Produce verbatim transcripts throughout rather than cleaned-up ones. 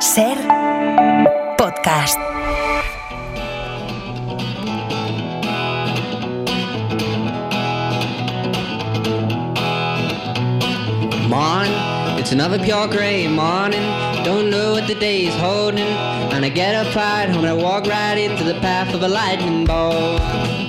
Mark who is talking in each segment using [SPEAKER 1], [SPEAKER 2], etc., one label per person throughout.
[SPEAKER 1] Ser podcast.
[SPEAKER 2] Morning, it's another pure grey morning. Don't know what the day is holding. And I get up right home and I walk right into the path of a lightning bolt.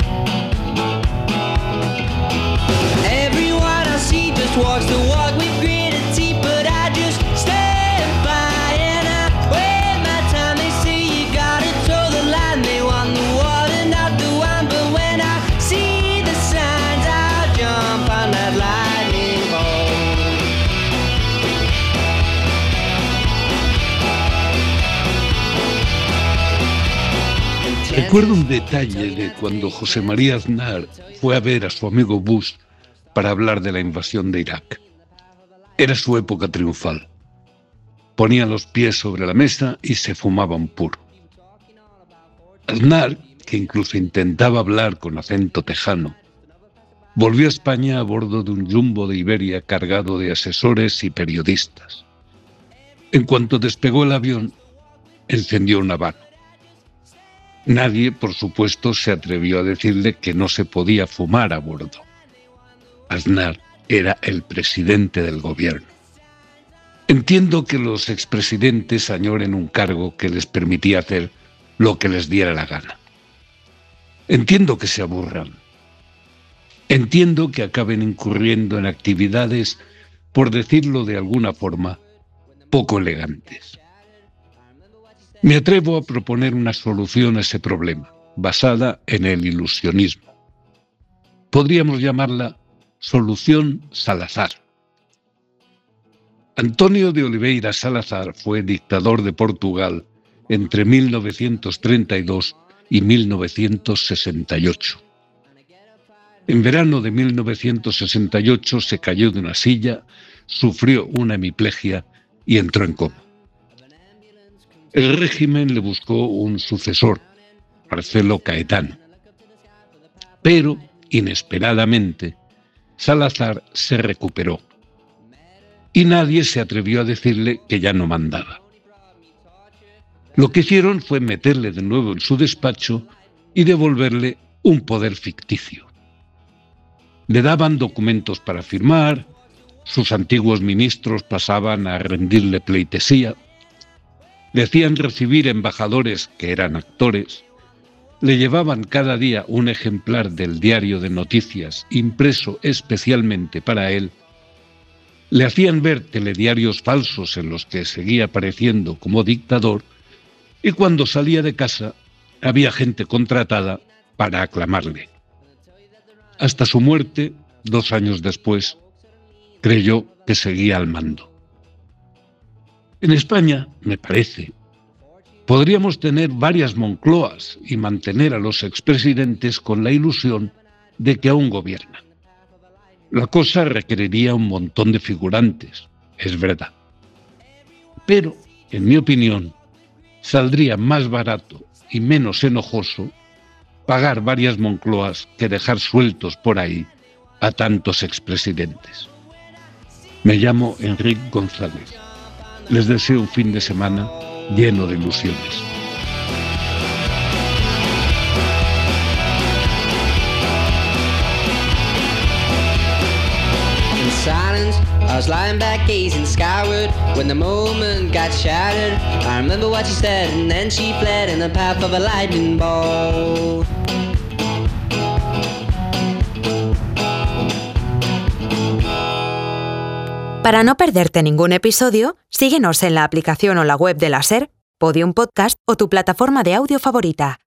[SPEAKER 2] Everyone I see just walks the walk with gritted teeth, but I just stand by and I wait my time. They say you gotta toe the line, they want the water, not the wine. But when I see the signs, I'll jump on that lightning bolt.
[SPEAKER 3] Recuerdo un detalle de cuando José María Aznar fue a ver a su amigo Bush para hablar de la invasión de Irak. Era su época triunfal. Ponía los pies sobre la mesa y se fumaba un puro. Aznar, que incluso intentaba hablar con acento tejano, volvió a España a bordo de un jumbo de Iberia cargado de asesores y periodistas. En cuanto despegó el avión, encendió un habano. Nadie, por supuesto, se atrevió a decirle que no se podía fumar a bordo. Aznar era el presidente del gobierno. Entiendo que los expresidentes añoren un cargo que les permitía hacer lo que les diera la gana. Entiendo que se aburran. Entiendo que acaben incurriendo en actividades, por decirlo de alguna forma, poco elegantes. Me atrevo a proponer una solución a ese problema, basada en el ilusionismo. Podríamos llamarla Solución Salazar. António de Oliveira Salazar fue dictador de Portugal entre mil novecientos treinta y dos y mil novecientos sesenta y ocho. En verano de mil novecientos sesenta y ocho se cayó de una silla, sufrió una hemiplegia y entró en coma. El régimen le buscó un sucesor, Marcelo Caetano. Pero, inesperadamente, Salazar se recuperó y nadie se atrevió a decirle que ya no mandaba. Lo que hicieron fue meterle de nuevo en su despacho y devolverle un poder ficticio. Le daban documentos para firmar, sus antiguos ministros pasaban a rendirle pleitesía, le hacían recibir embajadores que eran actores, le llevaban cada día un ejemplar del diario de noticias impreso especialmente para él, le hacían ver telediarios falsos en los que seguía apareciendo como dictador y cuando salía de casa había gente contratada para aclamarle. Hasta su muerte, dos años después, creyó que seguía al mando. En España, me parece, podríamos tener varias Moncloas y mantener a los expresidentes con la ilusión de que aún gobiernan. La cosa requeriría un montón de figurantes, es verdad. Pero, en mi opinión, saldría más barato y menos enojoso pagar varias Moncloas que dejar sueltos por ahí a tantos expresidentes. Me llamo Enrique González. Les deseo un fin de semana lleno de ilusiones.
[SPEAKER 2] In silence, I was lying back gazing skyward when the moment got shattered. I remember what she said and then she fled in the path of a lightning bolt.
[SPEAKER 1] Para no perderte ningún episodio, síguenos en la aplicación o la web de la SER, Podium Podcast o tu plataforma de audio favorita.